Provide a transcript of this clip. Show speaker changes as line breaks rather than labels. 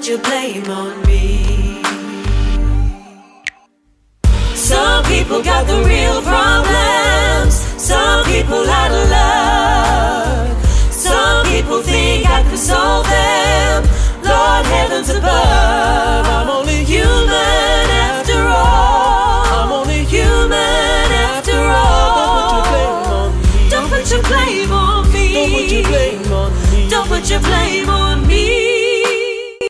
put your blame on me. Some people got the real problems. Some people out of luck. Some people think I can solve them. Lord heavens above, I'm only human after all. I'm only human after all. Don't put your blame on me. Don't put your blame on me. Don't put your blame on me.